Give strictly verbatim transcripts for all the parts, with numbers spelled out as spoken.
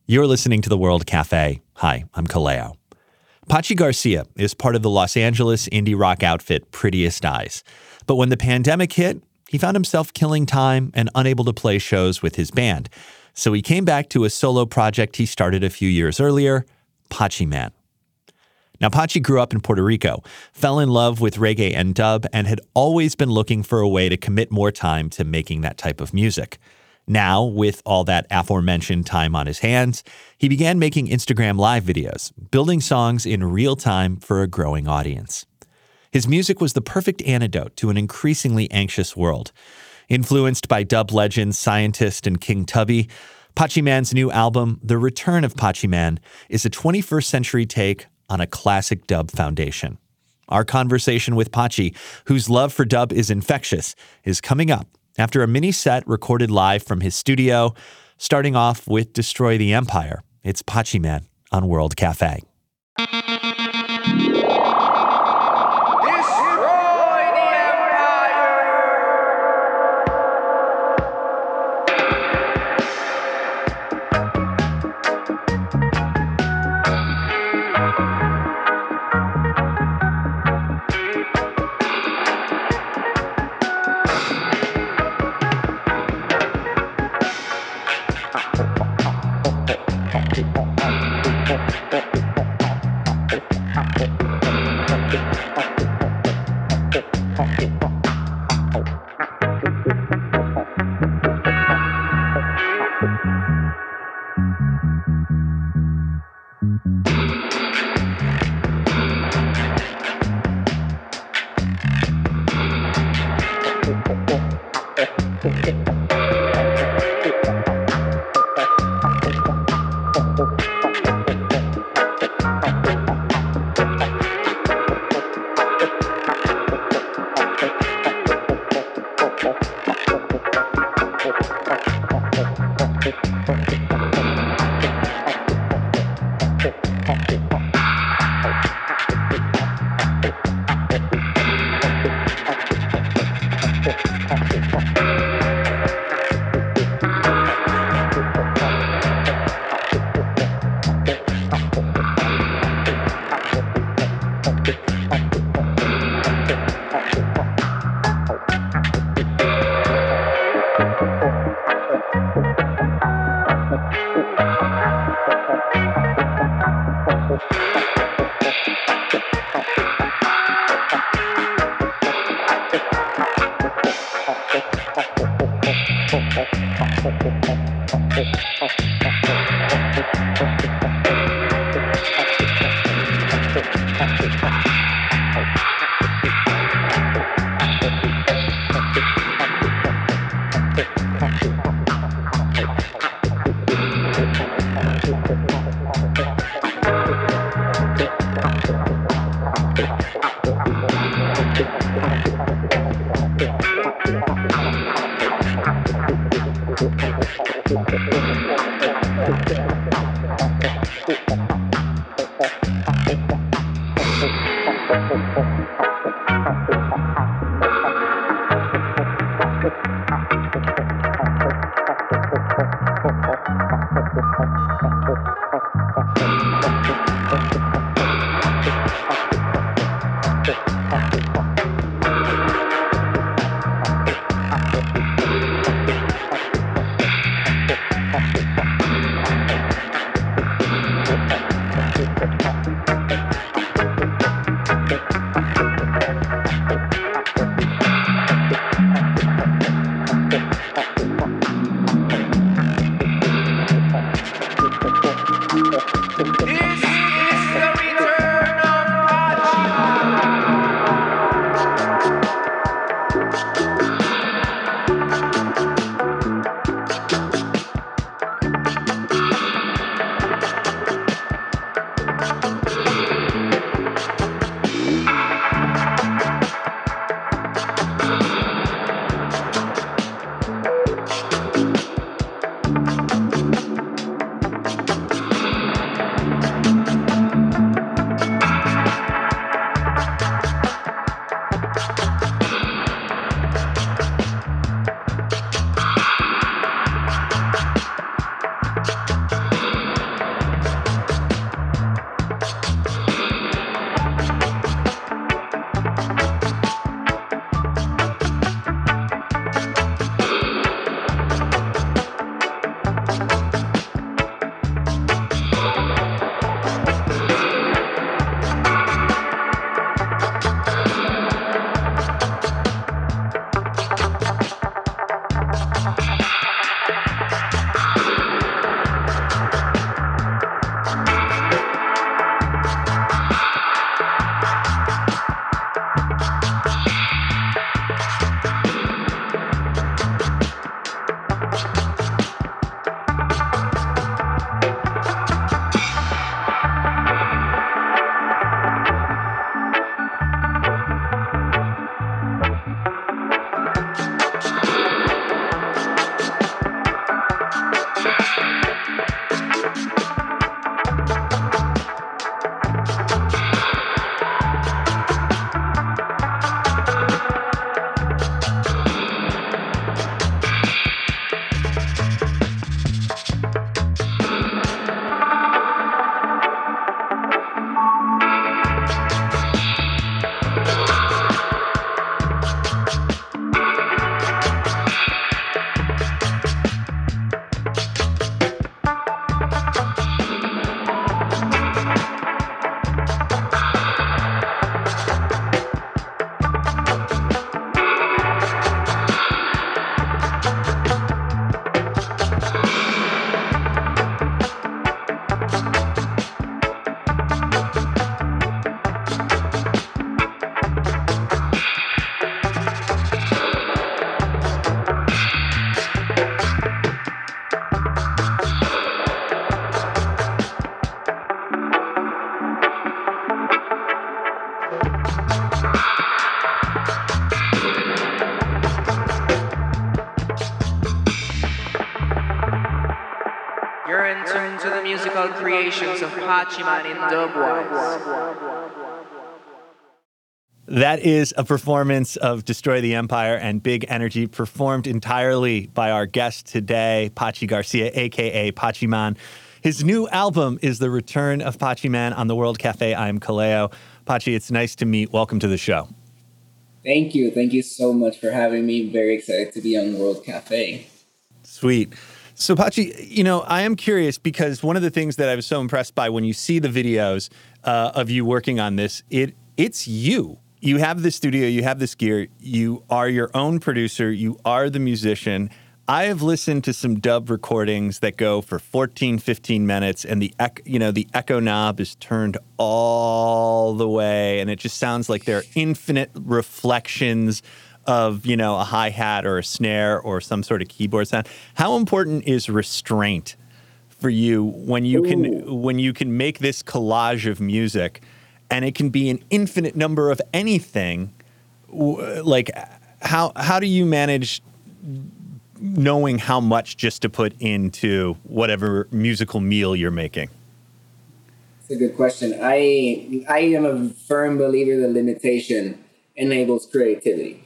You're listening to The World Cafe. Hi, I'm Kaleo. Pachi Garcia is part of the Los Angeles indie rock outfit Prettiest Eyes. But when the pandemic hit, he found himself killing time and unable to play shows with his band. So he came back to a solo project he started a few years earlier, Pachi Man. Now, Pachi grew up in Puerto Rico, fell in love with reggae and dub, and had always been looking for a way to commit more time to making that type of music. Now, with all that aforementioned time on his hands, he began making Instagram live videos, building songs in real time for a growing audience. His music was the perfect antidote to an increasingly anxious world. Influenced by dub legends Scientist and King Tubby, Pachi Man's new album, The Return of Pachi Man, is a twenty-first century take on a classic dub foundation. Our conversation with Pachi, whose love for dub is infectious, is coming up after a mini set recorded live from his studio, starting off with Destroy the Empire. It's Pachi Man on World Cafe. You're in tune to the musical creations of Pachiman in Dubwise. That is a performance of Destroy the Empire and Big Energy, performed entirely by our guest today, Pachi Garcia, a k a. Pachiman. His new album is The Return of Pachiman on the World Cafe. I'm Kaleo. Pachi, it's nice to meet. Welcome to the show. Thank you. Thank you so much for having me. Very excited to be on World Cafe. Sweet. So, Pachi, you know, I am curious because one of the things that I was so impressed by when you see the videos uh, of you working on this, it it's you. You have the studio, you have this gear, you are your own producer, you are the musician. I have listened to some dub recordings that go for fourteen, fifteen minutes, and the ec- you know the echo knob is turned all the way, and it just sounds like there are infinite reflections of, you know, a hi-hat or a snare or some sort of keyboard sound. How important is restraint for you when you can Ooh. when you can make this collage of music, and it can be an infinite number of anything? Like, how how do you manage knowing how much just to put into whatever musical meal you're making? It's a good question. I I am a firm believer that limitation enables creativity.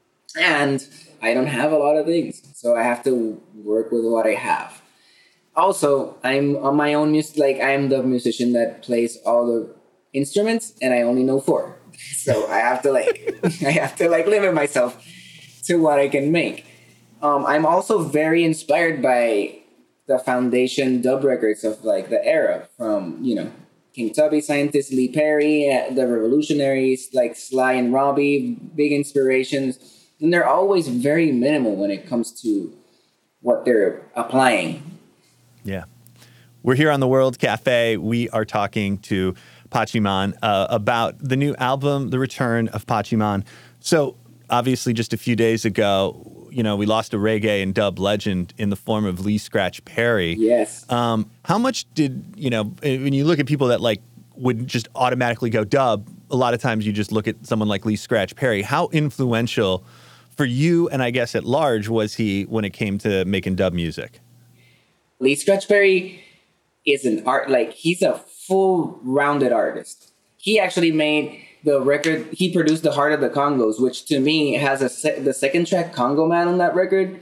And I don't have a lot of things, so I have to work with what I have. Also, I'm on my own music, like I'm the musician that plays all the instruments, and I only know four. So I have to like, I have to like limit myself to what I can make. Um, I'm also very inspired by the foundation dub records of like the era from, you know, King Tubby, Scientist, Lee Perry, uh, the Revolutionaries, like Sly and Robbie, big inspirations. And they're always very minimal when it comes to what they're applying. Yeah. We're here on the World Cafe. We are talking to Pachiman uh, about the new album, The Return of Pachiman. So obviously just a few days ago, you know, we lost a reggae and dub legend in the form of Lee Scratch Perry. Yes. Um, how much did, you know, when you look at people that like would just automatically go dub, a lot of times you just look at someone like Lee Scratch Perry. How influential for you, and I guess at large, was he when it came to making dub music? Lee Scratch Perry is an art, like he's a full rounded artist. He actually made the record, he produced The Heart of the Congos, which to me has a se- the second track, Congo Man, on that record,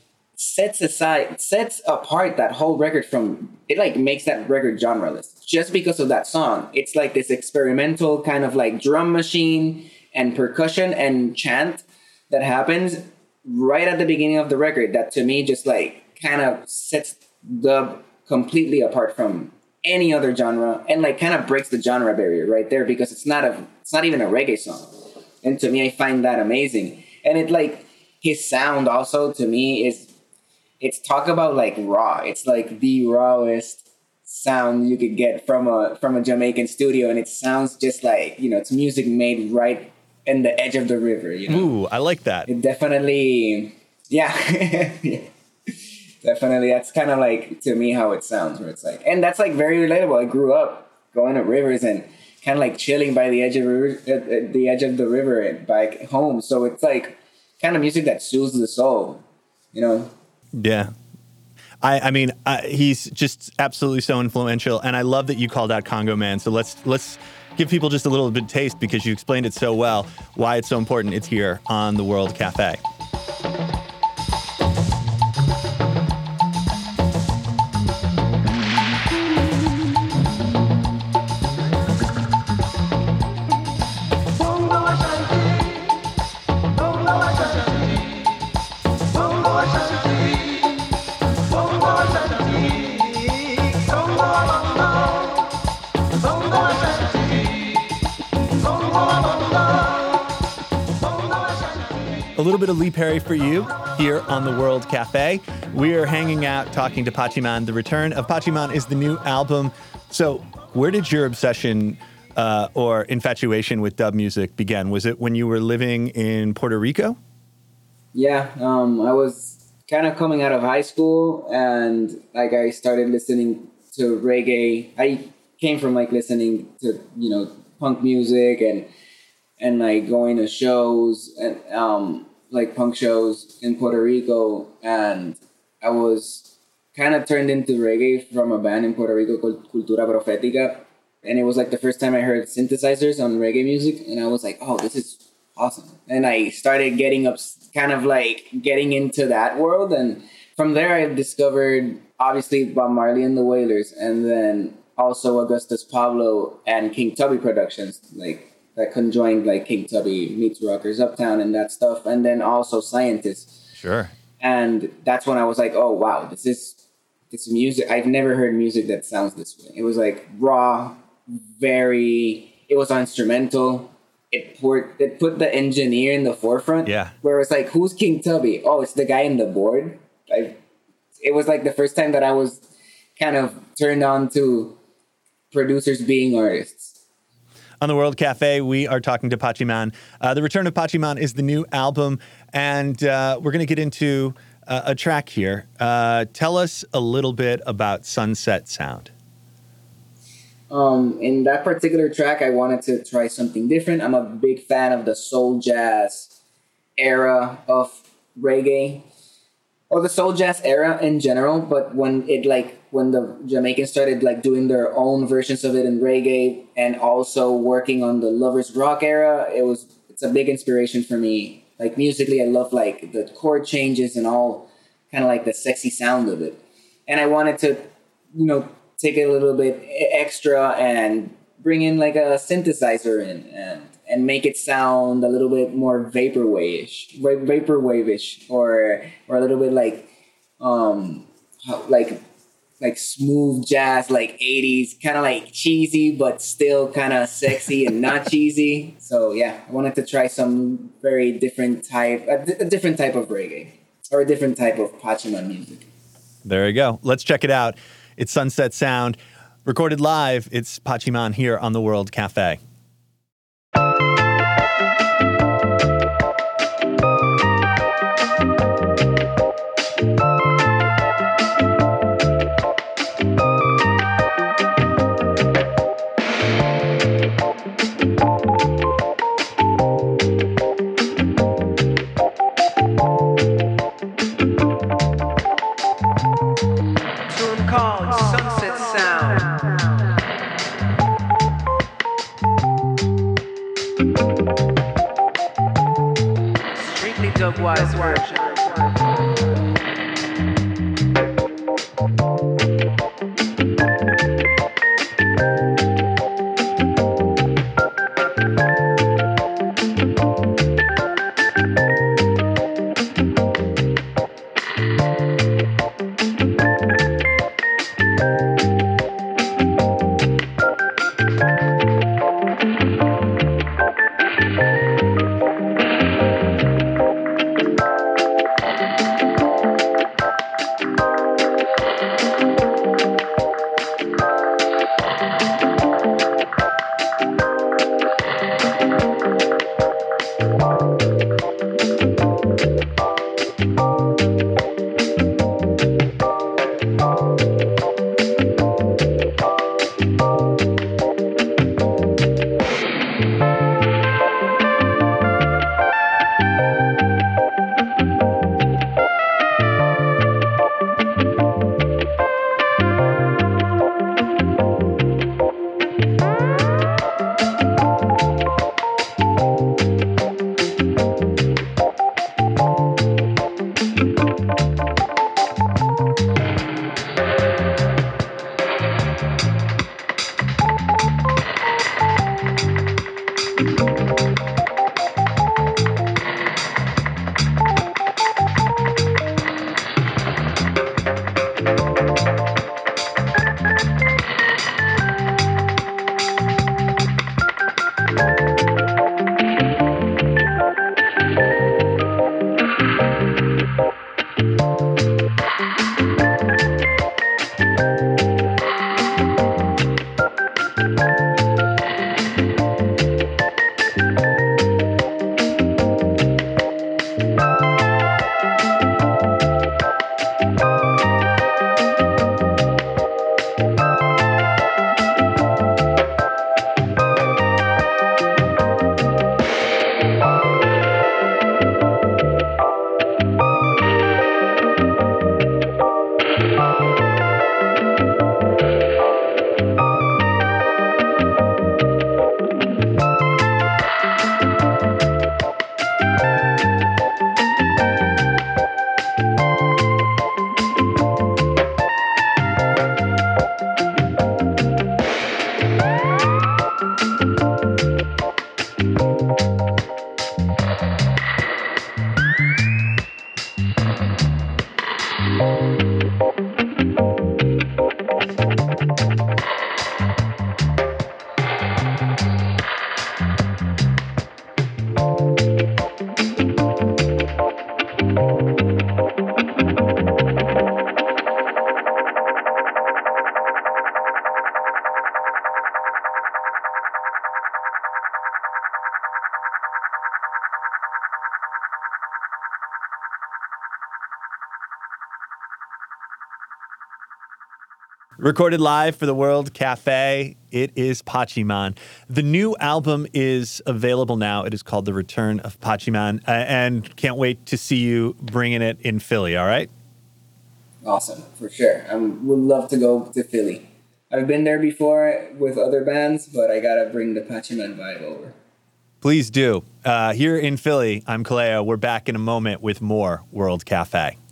sets aside, sets apart that whole record from, it like makes that record genreless just because of that song. It's like this experimental kind of like drum machine and percussion and chant that happens right at the beginning of the record that to me just like kind of sets dub completely apart from any other genre and like kind of breaks the genre barrier right there, because it's not a it's not even a reggae song. And to me, I find that amazing. And it like his sound also to me is, it's talk about like raw. It's like the rawest sound you could get from a from a Jamaican studio, and it sounds just like, you know, it's music made right in the edge of the river, you know. Ooh, I like that. It definitely, yeah. Definitely, that's kind of like, to me, how it sounds, where it's like, and that's like very relatable. I grew up going to rivers and kind of like chilling by the edge of river, uh, the edge of the river and back home. So it's like kind of music that soothes the soul, you know? Yeah. I, I mean, I, he's just absolutely so influential, and I love that you called out Congo Man. So let's let's give people just a little bit of taste, because you explained it so well, why it's so important. It's here on the World Cafe. A little bit of Lee Perry for you here on the World Cafe. We are hanging out talking to Pachiman. The Return of Pachiman is the new album. So where did your obsession uh, or infatuation with dub music begin? Was it when you were living in Puerto Rico? Yeah, um, I was kind of coming out of high school, and like I started listening to reggae. I came from like listening to, you know, punk music and and like going to shows and um, like punk shows in Puerto Rico. And I was kind of turned into reggae from a band in Puerto Rico called Cultura Profética. And it was like the first time I heard synthesizers on reggae music. And I was like, oh, this is awesome. And I started getting up, kind of like getting into that world. And from there, I discovered obviously Bob Marley and the Wailers. And then also Augustus Pablo and King Tubby Productions, like that conjoined like King Tubby meets Rockers Uptown and that stuff. And then also Scientists. Sure. And that's when I was like, oh, wow, this is this music. I've never heard music that sounds this way. It was like raw, very, it was instrumental. It put, it put the engineer in the forefront. Yeah. Where it's like, who's King Tubby? Oh, it's the guy in the board. I, it was like the first time that I was kind of turned on to producers being artists. On the World Cafe, we are talking to Pachiman. Uh, the Return of Pachiman is the new album, and uh, we're going to get into uh, a track here. Uh, tell us a little bit about Sunset Sound. Um, in that particular track, I wanted to try something different. I'm a big fan of the soul jazz era of reggae, or the soul jazz era in general. But when it like when the Jamaicans started like doing their own versions of it in reggae, and also working on the Lovers Rock era, it was it's a big inspiration for me. Like musically, I love like the chord changes and all kind of like the sexy sound of it. And I wanted to, you know, take it a little bit extra and bring in like a synthesizer in and and make it sound a little bit more vaporwave-ish, vaporwave-ish, or or a little bit like um like like smooth jazz, like eighties, kind of like cheesy but still kind of sexy and not cheesy. So yeah, I wanted to try some very different type, a, d- a different type of reggae, or a different type of Pachiman music. There you go. Let's check it out. It's Sunset Sound, recorded live. It's Pachiman here on the World Cafe. Dubwise version. Recorded live for the World Cafe, it is Pachiman. The new album is available now. It is called The Return of Pachiman, uh, and can't wait to see you bringing it in Philly, all right? Awesome, for sure. I would love to go to Philly. I've been there before with other bands, but I gotta bring the Pachiman vibe over. Please do. Uh, here in Philly, I'm Kaleo. We're back in a moment with more World Cafe.